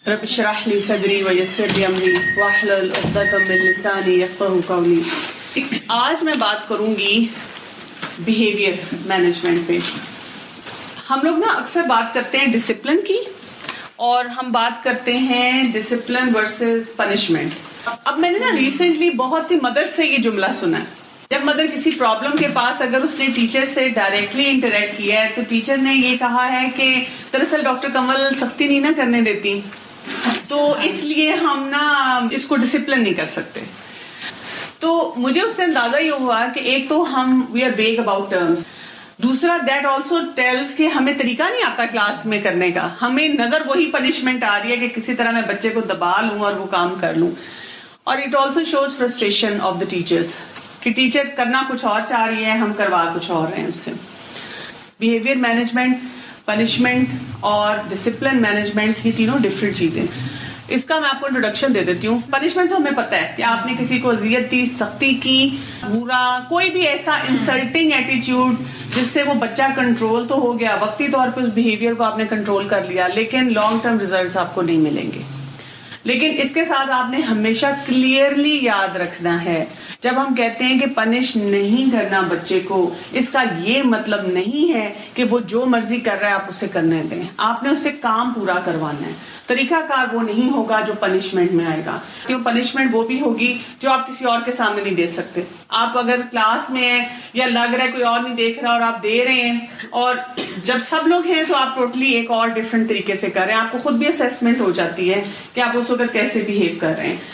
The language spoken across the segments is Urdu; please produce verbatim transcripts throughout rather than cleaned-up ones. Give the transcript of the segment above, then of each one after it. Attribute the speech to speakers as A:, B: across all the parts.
A: رب اشرح لی صدری ویسر لی امری واحلل عقدۃ من لسانی یفقہوا قولی. آج میں بات کروں گی بیہیویئر مینجمنٹ پہ. ہم لوگ نا اکثر بات کرتے ہیں ڈسپلن کی، اور ہم بات کرتے ہیں ڈسپلن ورسز پنشمنٹ. اب میں نے نا ریسنٹلی بہت سی مدر سے یہ جملہ سنا ہے. جب مدر کسی پرابلم کے پاس اگر اس نے ٹیچر سے ڈائریکٹلی انٹریکٹ کیا ہے تو ٹیچر نے یہ کہا ہے کہ دراصل ڈاکٹر کمل سختی نہیں نہ کرنے دیتی، تو اس لیے ہم نا اس کو ڈسپلن نہیں کر سکتے. تو مجھے اس سے اندازہ یہ ہوا کہ ایک تو ہم we are vague about terms, دوسرا دیٹ آلسو ٹیلز کہ ہمیں طریقہ نہیں آتا کلاس میں کرنے کا. ہمیں نظر وہی پنشمنٹ آ رہی ہے کہ کسی طرح میں بچے کو دبا لوں اور وہ کام کر لوں. اور it also shows frustration of the teachers کہ ٹیچر کرنا کچھ اور چاہ رہی ہے، ہم کروا کچھ اور رہے ہیں اس سے. بیہیویئر مینجمنٹ، پنشمنٹ اور ڈسپلن مینجمنٹ یہ تینوں ڈفرینٹ چیزیں. اس کا میں آپ کو انٹروڈکشن دے دیتی ہوں. پنشمنٹ تو ہمیں پتہ ہے کہ آپ نے کسی کو اذیت دی، سختی کی، برا کوئی بھی ایسا انسلٹنگ ایٹیٹیوڈ جس سے وہ بچہ کنٹرول تو ہو گیا، وقتی طور پہ اس بیہیویئر کو آپ نے کنٹرول کر لیا، لیکن لانگ ٹرم ریزلٹس آپ کو نہیں ملیں گے. لیکن اس کے ساتھ آپ نے ہمیشہ کلیئرلی یاد رکھنا ہے جب ہم کہتے ہیں کہ پنش نہیں کرنا بچے کو، اس کا یہ مطلب نہیں ہے کہ وہ جو مرضی کر رہا ہے آپ اسے کرنے دیں. آپ نے اس سے کام پورا کروانا ہے. طریقہ کار وہ نہیں ہوگا جو پنشمنٹ میں آئے گا. کیوں پنشمنٹ وہ بھی ہوگی جو آپ کسی اور کے سامنے نہیں دے سکتے. آپ اگر کلاس میں ہیں یا لگ رہا ہے کوئی اور نہیں دیکھ رہا اور آپ دے رہے ہیں، اور جب سب لوگ ہیں تو آپ ٹوٹلی ایک اور ڈفرینٹ طریقے سے کر رہے ہیں. آپ کو خود بھی اسیسمنٹ ہو جاتی ہے کہ آپ اس وقت کیسے بہیو کر رہے ہیں.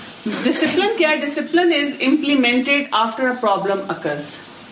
A: ڈسپلن کیا ہے؟ Discipline is implemented after a problem occurs.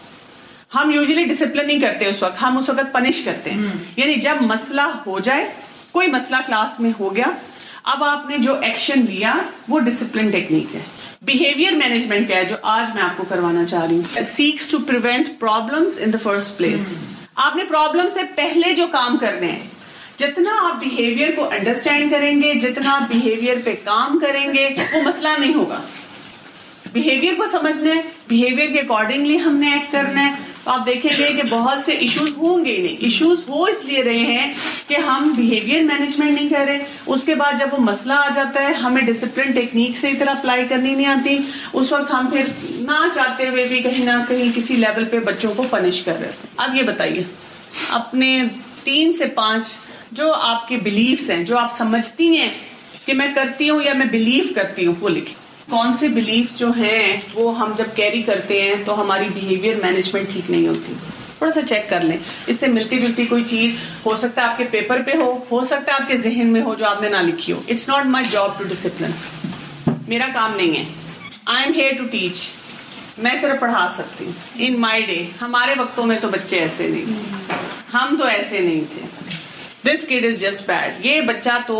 A: ہم یوزلی ڈسپلن نہیں کرتے اس وقت، ہم اس وقت پنش کرتے ہیں. یعنی جب مسئلہ ہو جائے، کوئی مسئلہ کلاس میں ہو گیا، اب آپ نے جو ایکشن لیا وہ ڈسپلن ٹیکنیک ہے. بیہیویئر مینجمنٹ کیا ہے جو آج میں آپ کو کروانا چاہ رہی ہوں؟ Seeks to prevent problems in the first place. آپ نے پرابلم سے پہلے جو کام کرنے ہیں، جتنا آپ بیہیویئر کو انڈرسٹینڈ کریں گے، جتنا آپ بیہیویئر پہ کام کریں گے، وہ مسئلہ نہیں ہوگا. بیہیویئر کو سمجھنا ہے، بیہیویئر کے اکارڈنگلی ہم نے ایکٹ کرنا ہے. تو آپ دیکھیں گے کہ بہت سے ایشوز ہوں گے ہی نہیں. ایشوز ہو اس لیے رہے ہیں کہ ہم بیہیویئر مینجمنٹ نہیں کر رہے. اس کے بعد جب وہ مسئلہ آ جاتا ہے، ہمیں ڈسپلن ٹیکنیک سے اتنا اپلائی کرنی نہیں آتی. اس وقت ہم پھر نہ چاہتے ہوئے بھی کہیں نہ کہیں کسی لیول پہ بچوں کو پنش کر رہے تھے. اب یہ بتائیے اپنے تین سے پانچ جو آپ کے بلیفس ہیں، جو آپ سمجھتی ہیں کہ میں کرتی ہوں یا میں بلیو کرتی ہوں، وہ لکھیں. کون سے بلیفس جو ہیں وہ ہم جب کیری کرتے ہیں تو ہماری بیہیویئر مینجمنٹ ٹھیک نہیں ہوتی. تھوڑا سا چیک کر لیں. اس سے ملتی جلتی کوئی چیز ہو سکتا ہے آپ کے پیپر پہ ہو ہو سکتا ہے آپ کے ذہن میں ہو جو آپ نے نہ لکھی ہو. It's not my job to discipline. میرا کام نہیں ہے. I am here to teach. میں صرف پڑھا سکتی ہوں. ان مائی ڈے، ہمارے وقتوں میں تو بچے ایسے نہیں، ہم تو ایسے نہیں تھے. This kid is just bad. یہ بچہ تو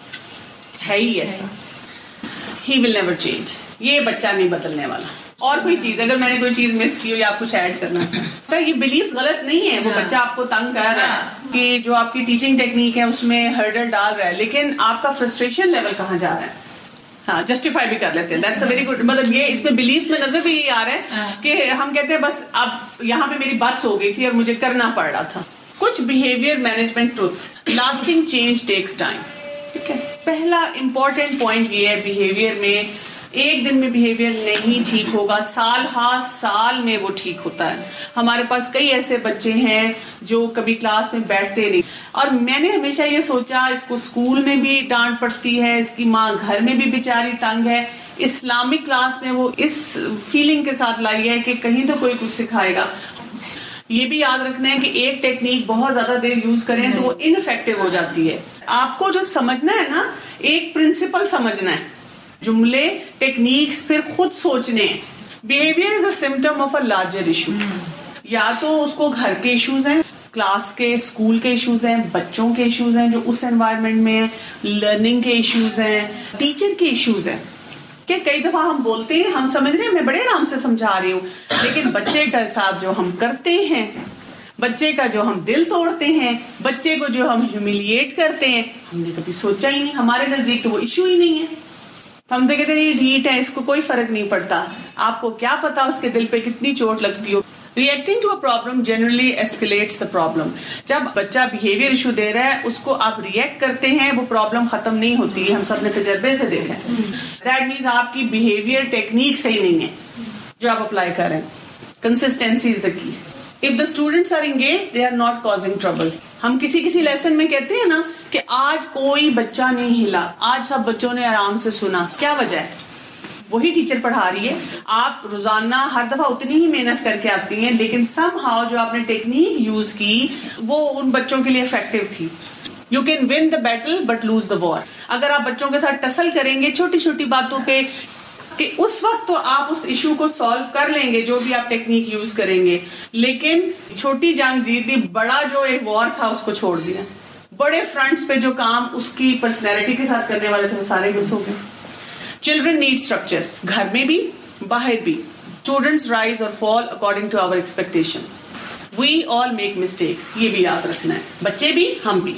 A: ہے ہی ایسا. He will never change. یہ بچہ نہیں بدلنے والا. اور کوئی چیز اگر میں نے کوئی چیز مس کی ہو یا آپ کچھ ایڈ کرنا چاہتے، یہ بلیفس غلط نہیں ہے. وہ بچہ آپ کو تنگ کر رہا ہے کہ جو آپ کی ٹیچنگ ٹیکنیک ہے اس میں ہرڈل ڈال رہا ہے، لیکن آپ کا فرسٹریشن لیول کہاں جا رہا ہے؟ ہاں جسٹیفائی بھی کر لیتے ہیں. That's a very good. مطلب یہ اس میں بلیفس میں نظر بھی یہ آ رہا ہے کہ ہم کہتے ہیں بس اب یہاں پہ میری بس ہو گئی تھی اور مجھے کرنا پڑ رہا تھا. کچھ behaviour management truths. Lasting change takes time. ٹھیک ہے، پہلا امپورٹنٹ پوائنٹ یہ ہے بیہیویئر میں، ایک دن میں بیہیویئر نہیں ٹھیک ہوگا، سال ہاں سال میں وہ ٹھیک ہوتا ہے. ہمارے پاس کئی ایسے بچے ہیں جو کبھی کلاس میں بیٹھتے نہیں، اور میں نے ہمیشہ یہ سوچا اس کو اسکول میں بھی ڈانٹ پڑتی ہے، اس کی ماں گھر میں بھی بیچاری تنگ ہے. اسلامک کلاس میں وہ اس فیلنگ کے ساتھ لائی ہے کہ کہیں تو کوئی کچھ سکھائے گا. یہ بھی یاد رکھنا ہے کہ ایک ٹیکنیک بہت زیادہ دیر یوز کریں تو وہ انفیکٹو ہو جاتی ہے. آپ کو جو سمجھنا ہے نا، ایک پرنسپل سمجھنا ہے، جملے ٹیکنیکس پھر خود سوچنے ہیں. Behaviour is a symptom of a larger issue. یا تو اس کو گھر کے ایشوز ہیں، کلاس کے، اسکول کے ایشوز ہیں، بچوں کے ایشوز ہیں جو اس انوائرمنٹ میں ہیں، لرننگ کے ایشوز ہیں، ٹیچر کے ایشوز ہیں. کہ کئی دفعہ ہم بولتے ہیں، ہم سمجھ رہے ہیں میں بڑے آرام سے سمجھا رہی ہوں، لیکن بچے کے ساتھ جو ہم کرتے ہیں، بچے کا جو ہم دل توڑتے ہیں، بچے کو جو ہم ہیوملیٹ کرتے ہیں، ہم نے کبھی سوچا ہی نہیں. ہمارے نزدیک تو وہ ایشو ہی نہیں ہے. ہم تو کہتے ہیں یہ ڈھیٹ ہے، اس کو کوئی فرق نہیں پڑتا. آپ کو کیا پتا اس کے دل پہ کتنی چوٹ لگتی ہو. Reacting to a problem generally escalates the problem. جب بچہ behavior issue دے رہا ہے اس کو آپ react کرتے ہیں وہ problem ختم نہیں ہوتی. ہم سب نے تجربے سے دیکھا ہے. That means آپ کی behavior technique صحیح نہیں ہے جو آپ apply کر رہے ہیں. Consistency is the key. If the students are engaged, they are not causing trouble. ہم کسی کسی لیسن میں کہتے ہیں نا کہ آج کوئی بچہ نہیں ہلا, آج سب بچوں نے آرام سے سنا. کیا وجہ ہے؟ وہی ٹیچر پڑھا رہی ہے, آپ روزانہ ہر دفعہ اتنی ہی محنت کر کے آتی ہیں, لیکن سم ہاؤ جو آپ نے ٹیکنیک یوز کی وہ ان بچوں کے لیے افیکٹو تھی. You can win the battle but lose the war. اگر آپ بچوں کے ساتھ ٹسل کریں گے چھوٹی چھوٹی باتوں پہ کہ اس وقت تو آپ اس ایشو کو سالو کر لیں گے جو بھی آپ ٹیکنیک یوز کریں گے, لیکن چھوٹی جنگ جیت دی, بڑا جو ایک وار تھا اس کو چھوڑ دیا. بڑے فرنٹس پہ جو کام اس کی پرسنالٹی کے ساتھ کرنے والے تھے وہ سارے مس ہو گئے. Children need structure. گھر میں بھی باہر بھی. Students rise or fall according to our expectations. We all make mistakes. یہ بھی یاد رکھنا ہے. بچے بھی ہم بھی.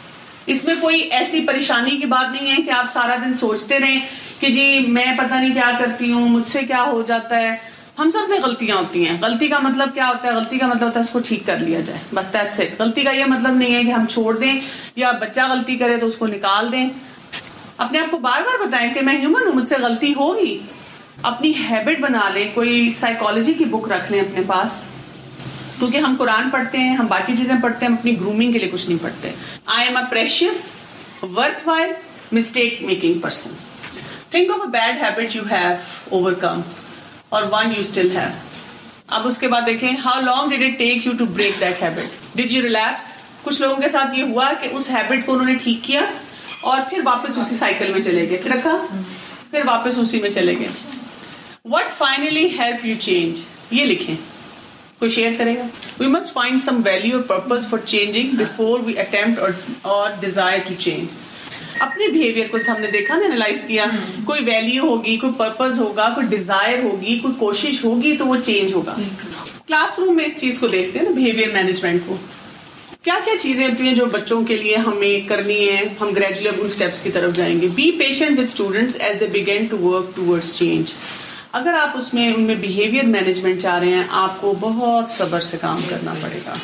A: اس میں کوئی ایسی پریشانی کی بات نہیں ہے کہ آپ سارا دن سوچتے رہیں کہ جی میں پتہ نہیں کیا کرتی ہوں, مجھ سے کیا ہو جاتا ہے. ہم سب سے غلطیاں ہوتی ہیں. غلطی کا مطلب کیا ہوتا ہے؟ غلطی کا مطلب ہوتا ہے اس کو ٹھیک کر لیا جائے, بس that's it. غلطی کا یہ مطلب نہیں ہے کہ ہم چھوڑ دیں یا بچہ غلطی کرے تو اس کو نکال دیں. اپنے آپ کو بار بار بتائیں کہ میں ہیومن ہوں, مجھ سے غلطی ہوگی. اپنی ہیبٹ بنا لیں, کوئی سائیکالوجی کی بک رکھ لیں اپنے پاس, کیونکہ ہم قرآن پڑھتے ہیں, ہم باقی چیزیں پڑھتے ہیں, ہم اپنی گرومنگ کے لیے کچھ نہیں پڑھتے. I am a precious worthwhile mistake making person. Think of a bad habit you have overcome اور ون یو اسٹل ہیو. اب اس کے بعد دیکھیں how long did it take you to break that habit. Did you relapse? کچھ لوگوں کے ساتھ یہ ہوا کہ اس ہیبٹ کو انہوں نے ٹھیک کیا اور پھر واپس اسی سائیکل میں چلے گئے, پھر رکھا پھر واپس اسی میں چلے گئے. What finally help you change? یہ لکھیں, کوئی شیئر کرے گا. We must find some value or purpose for changing before we attempt or or desire to change. اپنے بیہیویئر کو ہم نے دیکھا نا, انالائز کیا, کوئی ویلیو ہوگی, کوئی پرپز ہوگا, کوئی ڈیزائر ہوگی, کوئی کوشش ہوگی تو وہ چینج ہوگا. کلاس روم میں اس چیز کو دیکھتے ہیں نا, بیہیویئر مینجمنٹ کو. کیا کیا چیزیں ہوتی ہیں جو بچوں کے لیے ہمیں کرنی ہے, ہم گریجولی اب ان اسٹیپس کی طرف جائیں گے. Be patient with students as they begin to work towards change. اگر آپ اس میں ان میں بیہیویئر مینجمنٹ چاہ رہے ہیں, آپ کو بہت صبر سے کام کرنا پڑے گا.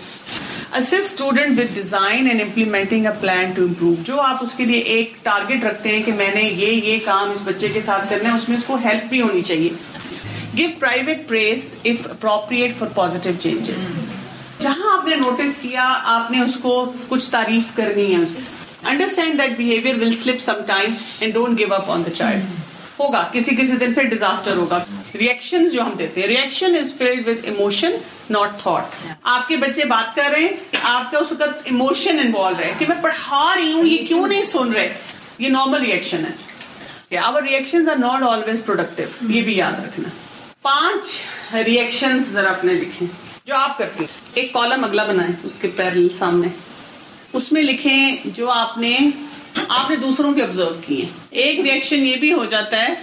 A: Assist student with design and implementing a plan to improve. جو آپ اس کے لیے ایک ٹارگیٹ رکھتے ہیں کہ میں نے یہ یہ کام اس بچے کے ساتھ کرنا ہے, اس میں اس کو ہیلپ بھی ہونی چاہیے. Give private praise if appropriate for positive changes. جہاں آپ نے نوٹس کیا آپ نے اس کو کچھ تعریف کرنی ہے. Understand that behaviour will slip some time and don't give up on the child. ہوگا کسی کسی دن پھر ڈیزاسٹر ہوگا. ریئیکشنز جو ہم دیتے ہیں, reaction is filled with emotion not thought. آپ کے بچے بات کر رہے ہیں کہ آپ کا اس وقت ایموشن انوالو ہے کہ میں پڑھا رہی ہوں یہ کیوں نہیں سن رہے, یہ نارمل ریئیکشن ہے. our reactions are not always productive. یہ بھی یاد رکھنا. پانچ ریئیکشنز ذرا اپنے لکھیں جو آپ کرتے ہیں. ایک کالم اگلا بنائیں اس کے پیرل سامنے, اس میں لکھیں جو آپ نے آپ نے دوسروں کے آبزرو کیے. ایک ریئیکشن یہ بھی ہو جاتا ہے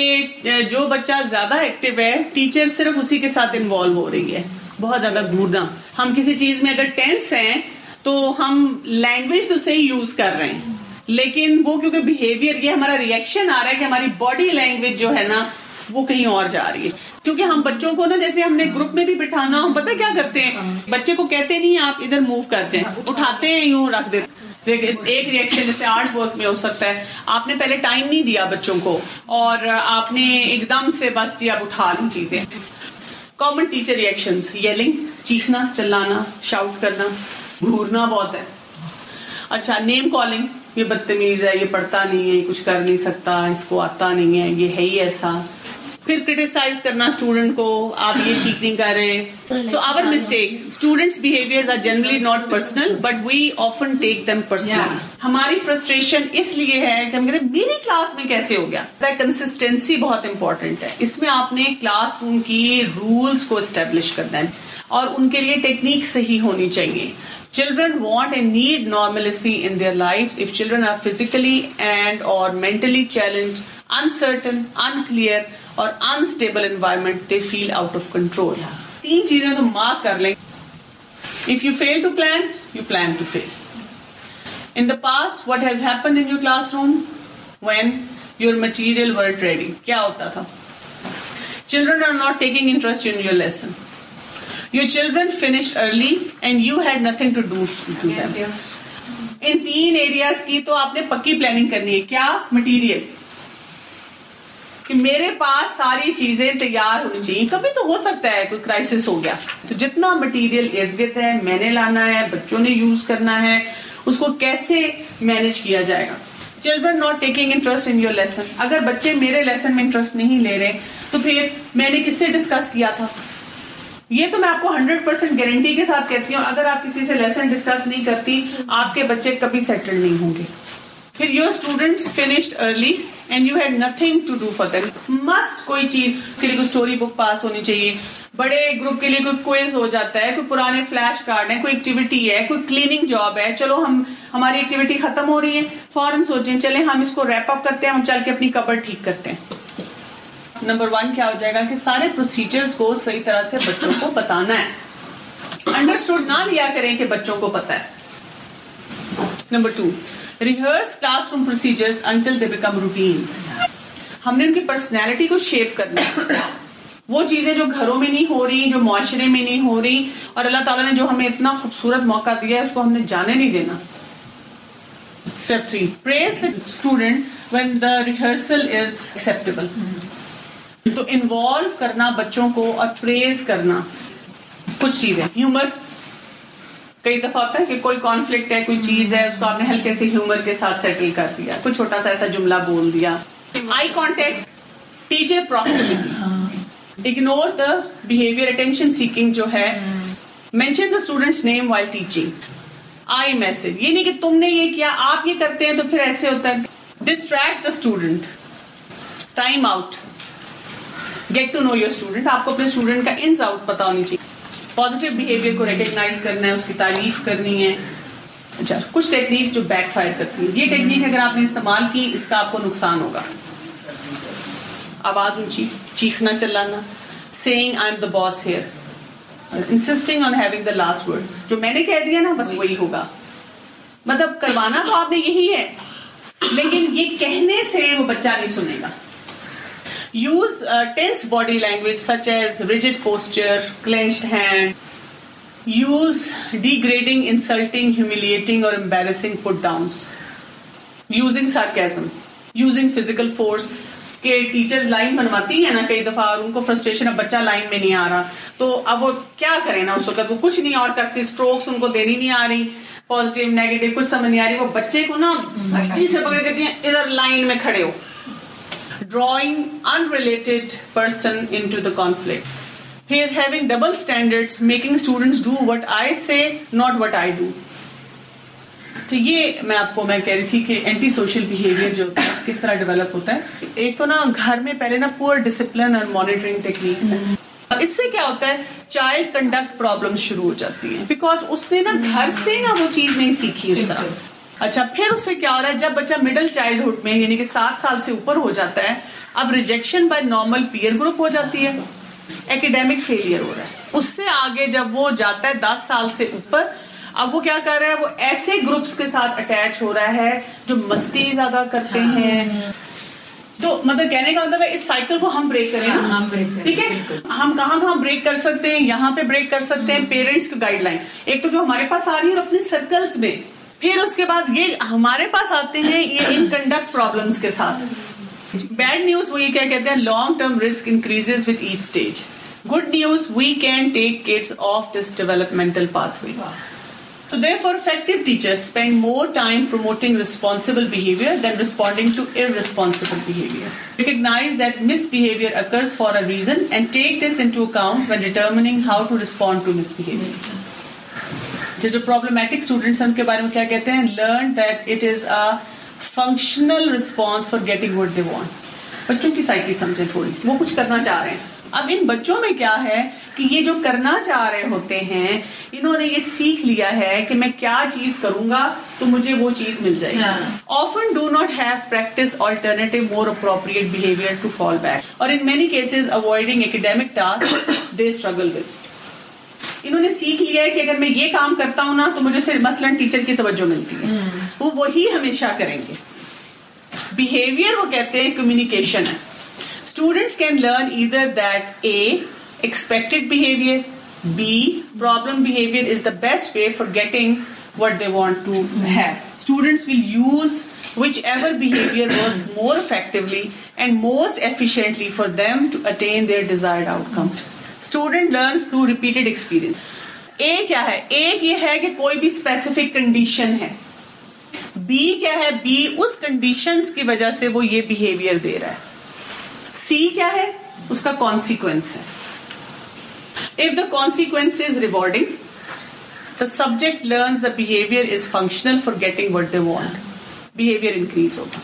A: کہ جو بچہ زیادہ ایکٹیو ہے ٹیچر صرف اسی کے ساتھ انوالو ہو رہی ہے, بہت زیادہ گھورنا. ہم کسی چیز میں اگر ٹینس ہیں تو ہم لینگویج تو صحیح یوز کر رہے ہیں, لیکن وہ کیونکہ بیہیویئر یہ ہمارا ریئیکشن آ رہا ہے کہ ہماری باڈی لینگویج جو ہے نا وہ کہیں اور جا رہی ہے. کیونکہ ہم بچوں کو نا جیسے ہم نے گروپ میں بھی بٹھانا, ہم پتہ کیا کرتے ہیں, بچے کو کہتے نہیں آپ ادھر موو کرتے ہیں, اٹھاتے ہیں یوں رکھ دیتے. ایک ریئیکشن جیسے آرٹ ورک میں ہو سکتا ہے, آپ نے پہلے ٹائم نہیں دیا بچوں کو اور آپ نے ایک دم سے بس جی آپ اٹھا لی چیزیں. کامن ٹیچر ریئیکشنز, ییلنگ, چیخنا, چلانا, شاؤٹ کرنا, گھورنا بہت ہے. اچھا, نیم کالنگ, یہ بدتمیز ہے, یہ پڑھتا نہیں ہے, یہ کچھ کر نہیں سکتا, اس کو آتا نہیں ہے, یہ ہے ہی ایسا. پھر کرٹیسائز کرنا اسٹوڈنٹ کو, آپ یہ ٹھیک نہیں کر رہے. So our mistake, students behaviours are generally not personal but we often take them personal. ہماری فرسٹریشن اس لیے ہے کہ ہم کہتے ہیں میری کلاس میں کیسے ہو گیا. کنسسٹینسی بہت امپورٹنٹ ہے. اس میں آپ نے کلاس روم کی رولس کو اسٹیبلش کرنا ہے اور ان کے لیے ٹیکنیک صحیح ہونی چاہیے. Children want and need normalcy in their lives. If children are physically and or mentally challenged, uncertain, unclear or unstable environment, they feel out of control. تین چیزیں تو مارک کر لیں. If you fail to plan, you plan to fail. In the past, what has happened in your classroom when your material weren't ready? کیا ہوتا تھا؟ Children are not taking interest in your lesson. Your children finished early and you had nothing to do to them. ان تین ایریاز کی تو آپ نے پکی پلاننگ کرنی ہے. کیا؟ مٹیریل, کہ میرے پاس ساری چیزیں تیار ہونی چاہیے. کبھی تو ہو سکتا ہے کوئی کرائسس ہو گیا, تو جتنا مٹیریل ارد گرد ہے میں نے لانا ہے, بچوں نے یوز کرنا ہے, اس کو کیسے مینج کیا جائے گا. Children not taking interest in your lesson, اگر بچے میرے لیسن میں انٹرسٹ نہیں لے رہے تو پھر میں نے کس سے ڈسکس کیا تھا. یہ تو میں آپ کو ہنڈریڈ پرسینٹ گارنٹی کے ساتھ کہتی ہوں, اگر آپ کسی سے لیسن ڈسکس نہیں کرتی آپ کے بچے کبھی سیٹل نہیں ہوں گے. پھر your students finished early and you had nothing to do for them. Must کوئی چیز کے لیے کوئی اسٹوری بک پاس ہونی چاہیے, بڑے گروپ کے لیے کوئی کوئز ہو جاتا ہے, کوئی پرانے فلیش کارڈ ہیں, کوئی ایکٹیویٹی ہے, کوئی کلیننگ جاب ہے. چلو ہم ہماری ایکٹیویٹی ختم ہو رہی ہے, فوراً سوچیں چلیں ہم اس کو ریپ اپ کرتے ہیں, ہم چل کے اپنی کبر ٹھیک کرتے ہیں. نمبر ون کیا ہو جائے گا کہ سارے پروسیجرز کو صحیح طرح سے بچوں کو بتانا ہے. انڈرسٹوڈ نہ لیا کریں کہ بچوں کو پتا ہے. Number two, rehearse classroom procedures until they become routines. ہم نے ان کی پرسنالٹی کو شیپ کرنا ہے. وہ چیزیں جو گھروں میں نہیں ہو رہی, جو معاشرے میں نہیں ہو رہی, اور اللہ تعالیٰ نے جو ہمیں اتنا خوبصورت موقع دیا ہے اس کو ہم نے جانے نہیں دینا. Step three, praise the student when the rehearsal is acceptable. تو انوالو کرنا بچوں کو اور پریز کرنا. کچھ چیزیں, ہیومر, کئی دفعہ ہوتا ہے کہ کوئی کانفلکٹ ہے, کوئی چیز ہے, اس کو آپ نے ہلکے سے ہیومر کے ساتھ سیٹل کر دیا, کوئی چھوٹا سا ایسا جملہ بول دیا. Eye contact, teacher proximity, ignore the behaviour, attention seeking جو ہے. Mention the students name while teaching. I message, یہ نہیں کہ تم نے یہ کیا آپ یہ کرتے ہیں تو پھر ایسے ہوتا ہے. Distract the student. Time out, get to know your student. آپ کو اپنے اسٹوڈنٹ کا انز آؤٹ پتا ہونی چاہیے. پازیٹیو بہیویئر کو ریکگنائز کرنا ہے, اس کی تعریف کرنی ہے. اچھا, کچھ ٹیکنیک جو بیک فائر کرتی ہے. یہ ٹیکنیک اگر آپ نے استعمال کی اس کا آپ کو نقصان ہوگا. آواز اونچی, چیخنا چلانا, saying I am the boss here, insisting on having the last word. جو میں نے کہہ دیا نا بس وہی ہوگا. مطلب کروانا تو آپ نے یہی ہے, لیکن یہ کہنے سے وہ بچہ نہیں سنے گا. Use uh, tense body language such as rigid posture, clenched hand. Use degrading, insulting, humiliating or embarrassing put downs. Using sarcasm. Using physical force. کہ ٹیچرز لائن بنواتی ہیں نا کئی دفعہ, اور ان کو فرسٹریشن, اب بچہ لائن میں نہیں آ رہا تو اب وہ کیا کریں نا, اس وقت وہ کچھ نہیں اور کرتی, اسٹروکس ان کو دینی نہیں آ رہی, پازیٹیو نیگیٹو کچھ سمجھ نہیں آ رہی, وہ بچے کو نا سختی سے پکڑ کے کہتی ہیں ادھر لائن میں کھڑے ہو. Drawing unrelated person into the conflict. Here having double standards, making students do what I say, not what I do. تو یہ میں آپ کو میں کہہ رہی تھی کہ اینٹی سوشل بیہیویئر جو کس طرح ڈیولپ ہوتا ہے. ایک تو نا گھر میں پہلے نا پور ڈسپلن اور مانیٹرنگ ٹیکنیکس ہیں. اس سے کیا ہوتا ہے, چائلڈ کنڈکٹ پرابلم شروع ہو جاتی ہیں, بیکاز اس نے نا گھر سے نا وہ چیز نہیں سیکھی اس طرح. اچھا, پھر اس سے کیا ہو رہا ہے, جب بچہ مڈل چائلڈ ہوڈ میں یعنی کہ سات سال سے اوپر ہو جاتا ہے, اب rejection by normal peer group ہو جاتی ہے, ایکیڈیمک فیلئر ہو رہا ہے. اس سے آگے جب وہ جاتا ہے دس سال سے اوپر, اب وہ کیا کر رہا ہے, وہ ایسے گروپس کے ساتھ اٹیچ ہو رہا ہے جو مستی زیادہ کرتے ہیں. تو مطلب کہنے کا مطلب ہے اس سائیکل کو ہم بریک کریں نا, ٹھیک ہے. ہم کہاں کہاں بریک کر سکتے ہیں, یہاں پہ بریک کر سکتے ہیں. پیرنٹس کی گائیڈ لائن ایک تو جو ہمارے پاس آ رہی ہے اپنے سرکلس میں, پھر اس کے بعد یہ ہمارے پاس آتے ہیں یہ ان کنڈکٹ پرابلمس کے ساتھ. بیڈ نیوز وہ یہ کیا کہتے ہیں, long term risk increases with each stage. Good news, we can take kids off this developmental pathway. So therefore effective teachers spend more time promoting responsible behavior than responding to irresponsible behavior. Recognize that misbehavior occurs for a reason and take this into account when determining how to respond to misbehavior. جو problematic students ہیں ان کے بارے میں کیا کہتے ہیں, learn that it is a functional response for getting what they want. بچوں کی سائیکی سمجھیں تھوڑی سی, وہ کچھ کرنا چاہ رہے ہیں. اب ان بچوں میں کیا ہے کہ یہ جو کرنا چاہ رہے ہوتے ہیں, انہوں نے یہ سیکھ لیا ہے کہ میں کیا چیز کروں گا تو مجھے وہ چیز مل جائے گی. Often do not have practice alternative more appropriate behavior to fall back, or in many cases avoiding academic tasks they struggle with. انہوں نے سیکھ لیا ہے کہ اگر میں یہ کام کرتا ہوں نا تو مجھے صرف مثلاً ٹیچر کی توجہ ملتی ہے, وہ وہی ہمیشہ کریں گے. Behavior وہ کہتے ہیں communication ہے. Students can learn either that A, expected behavior, B, problem behavior is the best way for getting what they want to have. Students will use whichever behavior works more effectively and most efficiently for them to attain their desired outcome. Student learns through repeated experience. A کیا ہے؟ ایک یہ ہے کہ کوئی بھی اسپیسیفک کنڈیشن ہے. B کیا ہے؟ B اس کنڈیشنز کی وجہ سے وہ یہ بہیویئر دے رہا ہے. C کیا ہے؟ اس کا کانسیکوینس ہے. If the consequence is rewarding, the subject learns the behavior is functional for getting what they want. Behavior increase ہوگا.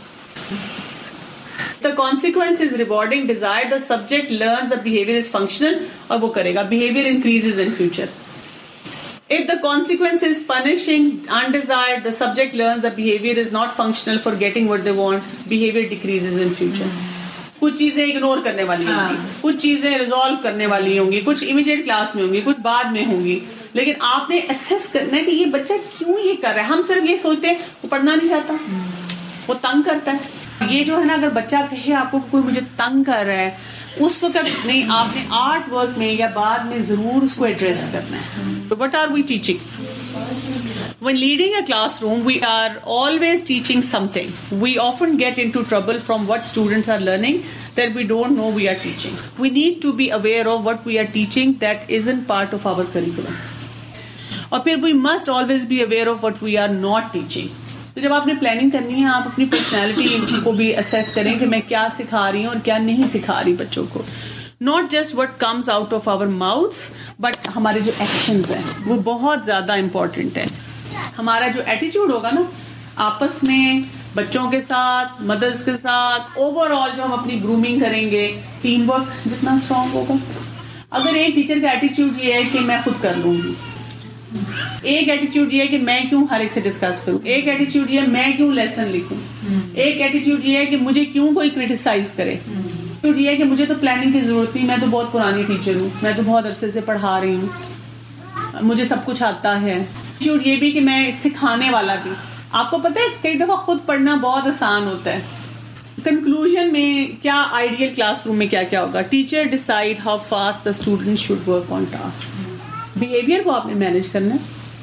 A: The consequence is rewarding, desired, the subject learns the behavior is functional اور وہ کرے گا. Behavior increases in future. If the consequence is punishing, undesired, the subject learns the behavior is not functional for getting what they want. Behavior decreases in future. کچھ چیزیں اگنور کرنے والی ہوں گی, کچھ چیزیں ریزالو کرنے والی ہوں گی, کچھ امیڈیٹ کلاس میں ہوں گی, کچھ بعد میں ہوں گی, لیکن آپ نے اسیس کرنا ہے کہ یہ بچہ کیوں یہ کر رہا ہے. ہم صرف یہ سوچتے ہیں وہ پڑھنا نہیں چاہتا, وہ تنگ کرتا ہے. یہ جو ہے نا, اگر بچہ کہے آپ کو کوئی مجھے تنگ کر رہا ہے, اس وقت نہیں, آپ نے آرٹ ورک میں یا بعد میں ضرور اس کو ایڈریس کرنا ہے. So what are we teaching? When leading a classroom, we are always teaching something. We often get into trouble from what students are learning that we don't know we are teaching. We need to be aware of what we are teaching that isn't part of our curriculum. اور پھر we must always be aware of what we are not teaching. تو جب آپ نے پلاننگ کرنی ہے, آپ اپنی پرسنالٹی کو بھی اسیس کریں کہ میں کیا سکھا رہی ہوں اور کیا نہیں سکھا رہی بچوں کو. Not just what comes out of our mouths, but ہمارے جو ایکشنز ہیں وہ بہت زیادہ امپورٹنٹ ہے. ہمارا جو ایٹیچیوڈ ہوگا نا آپس میں, بچوں کے ساتھ, مدرس کے ساتھ, اوور آل جو ہم اپنی گرومنگ کریں گے, ٹیم ورک جتنا اسٹرانگ ہوگا. اگر ایک ٹیچر کا ایٹیچیوڈ یہ ہے کہ میں خود کر لوں گی, ایک ایٹیچیوڈ یہ ہے کہ میں کیوں ہر ایک سے ڈسکس کروں, ایک ایٹیچیوڈ یہ ہے میں کیوں لیسن لکھوں, ایک ایٹیچیوڈ یہ ہے کہ مجھے کیوں کوئی کرٹیسائز کرے, یہ ہے کہ مجھے تو پلاننگ کی ضرورت نہیں, میں تو بہت پرانی ٹیچر ہوں, میں تو بہت عرصے سے پڑھا رہی ہوں, مجھے سب کچھ آتا ہے. یہ بھی کہ میں سکھانے والا بھی. آپ کو پتہ ہے کئی دفعہ خود پڑھنا بہت آسان ہوتا ہے. کنکلوژن میں کیا آئیڈیل کلاس روم میں کیا کیا ہوگا؟ Teacher decide how fast the student should work on task. Behaviour کو آپ نے مینیج کرنا ہے.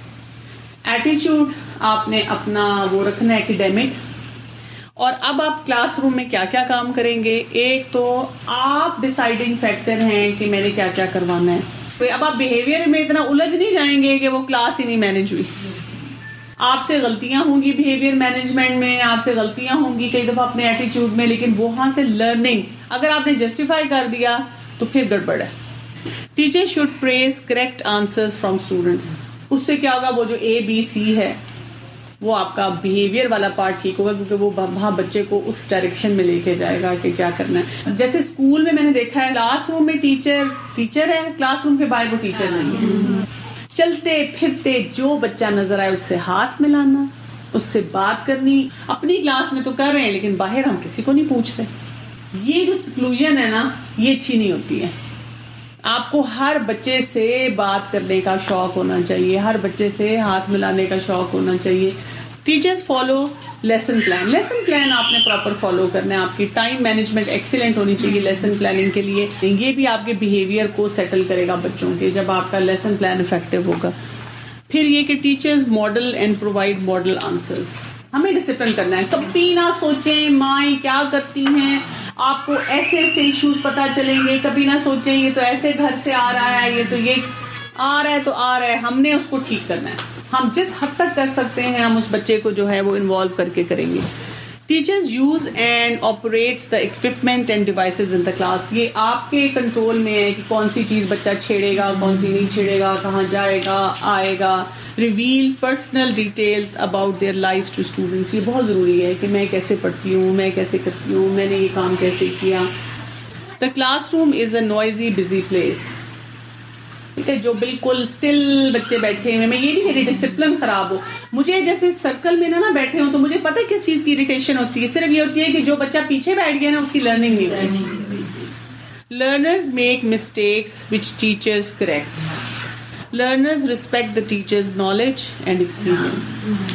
A: ایٹیچیوڈ آپ نے اپنا وہ رکھنا ہے ایکیڈیمک. اور اب آپ کلاس روم میں کیا کیا کام کریں گے؟ ایک تو آپ ڈیسائیڈنگ فیکٹر ہیں کہ میں نے کیا کیا کروانا ہے. اب آپ بہیویئر میں اتنا الجھ نہیں جائیں گے کہ وہ کلاس ہی نہیں مینج ہوئی. آپ سے غلطیاں ہوں گی بہیویئر مینجمنٹ میں, آپ سے غلطیاں ہوں گی کئی دفعہ اپنے ایٹیچیوڈ میں, لیکن وہاں سے لرننگ اگر آپ نے جسٹیفائی کر دیا تو پھر گڑبڑ ہے. Teacher should praise correct answers from students. اس سے کیا ہوگا, وہ جو اے بی سی ہے وہ آپ کا بہیویئر والا پارٹ ٹھیک ہوگا, کیونکہ وہ وہاں بچے کو اس ڈائریکشن میں لے کے جائے گا کہ کیا کرنا ہے. جیسے اسکول میں میں نے دیکھا ہے, کلاس روم میں ٹیچر ٹیچر ہے, کلاس روم کے باہر وہ ٹیچر نہیں ہے. چلتے پھرتے جو بچہ نظر آئے اس سے ہاتھ ملانا, اس سے بات کرنی. اپنی کلاس میں تو کر رہے ہیں لیکن باہر ہم کسی کو نہیں پوچھتے. یہ جو سکلوژن ہے نا, یہ اچھی نہیں ہوتی ہے. آپ کو ہر بچے سے بات کرنے کا شوق ہونا چاہیے, ہر بچے سے ہاتھ ملانے کا شوق ہونا چاہیے. Teachers follow lesson plan. Lesson plan آپ نے پراپر فالو کرنا ہے. آپ کی ٹائم مینجمنٹ ایکسیلنٹ ہونی چاہیے لیسن پلاننگ کے لیے. یہ بھی آپ کے بیہیویئر کو سیٹل کرے گا بچوں کے, جب آپ کا لیسن پلان افیکٹو ہوگا. پھر یہ کہ teachers model and provide model answers. ہمیں ڈسپلن کرنا ہے. کبھی نہ سوچیں مائیں کیا کرتی ہیں, آپ کو ایسے ایسے ایشوز پتا چلیں گے. کبھی نہ سوچیں یہ تو ایسے گھر سے آ رہا ہے, یہ تو یہ آ رہا ہے تو آ رہا ہے, ہم نے اس کو ٹھیک کرنا ہے. ہم جس حد تک کر سکتے ہیں ہم اس بچے کو جو ہے وہ انوالو کر کے کریں گے. Teachers use and operates the equipment and devices in the class. یہ آپ کے کنٹرول میں ہے کہ کون سی چیز بچہ چھیڑے گا, کون سی نہیں چھیڑے گا, کہاں جائے گا آئے گا. Reveal personal details about their life to students. یہ بہت ضروری ہے کہ میں کیسے پڑھتی ہوں, میں کیسے کرتی ہوں, میں نے یہ کام کیسے کیا. The classroom is a noisy busy place. ٹھیک ہے, جو بالکل اسٹل بچے بیٹھے ہوئے. میں یہ نہیں میری ڈسپلن خراب ہو, مجھے جیسے سرکل میں نا بیٹھے ہوں تو مجھے پتہ ہے کس چیز کی اریٹیشن ہوتی ہے. صرف یہ ہوتی ہے کہ جو بچہ پیچھے بیٹھ گیا نا اس کی لرننگ نہیں ہوتی. Learners make mistakes which teachers correct. Learners respect the teacher's knowledge and experience.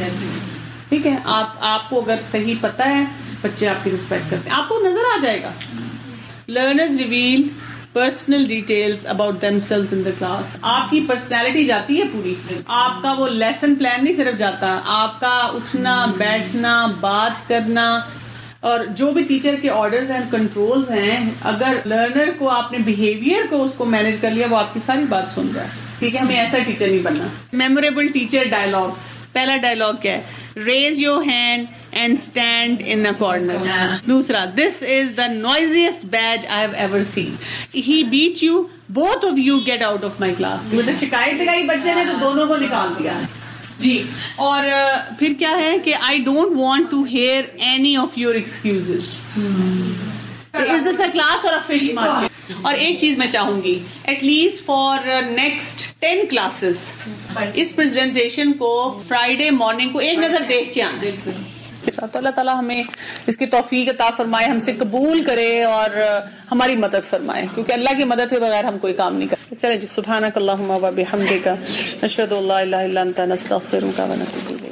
A: ٹھیک ہے, آپ آپ کو اگر صحیح پتہ ہے بچے آپ کی رسپیکٹ کرتے ہیں, آپ کو نظر آ جائے گا. Learners reveal personal details about themselves in the class. آپ کی پرسنالٹی جاتی ہے پوری. آپ کا وہ لیسن پلان نہیں صرف جاتا, آپ کا اٹھنا بیٹھنا بات کرنا اور جو بھی ٹیچر کے آرڈرز اینڈ کنٹرولز ہیں, اگر لرنر کو آپ نے بیہیویئر کو اس کو مینیج کر لیا, وہ آپ کی ساری بات سن رہا ہے. ٹھیک ہے, ہمیں ایسا ٹیچر نہیں بننا. Memorable teacher dialogues. پہلا ڈائلاگ کیا ہے؟ Raise your hand and stand in a corner. دوسرا, this is the noisiest batch I have ever seen. He beat you, both of you get out of my class. مطلب شکایت لگائی بچے نے تو دونوں کو نکال دیا جی. اور پھر کیا ہے کہ I don't want to hear any of your excuses. Is this a class or a fish market? اور ایک چیز میں چاہوں گی, at least for next ten classes اس پریزنٹیشن کو فرائیڈے مارننگ کو ایک نظر دیکھ کے آنا. تو اللہ تعالیٰ ہمیں اس کی توفیق عطا فرمائے, ہم سے قبول کرے اور ہماری مدد فرمائے, کیونکہ اللہ کی مدد کے بغیر ہم کوئی کام نہیں کرتے. چلیں جی, سبحانک اللہم و بحمدک نشہد ان لا الہ الا انت نستغفرک و نتوب الیک.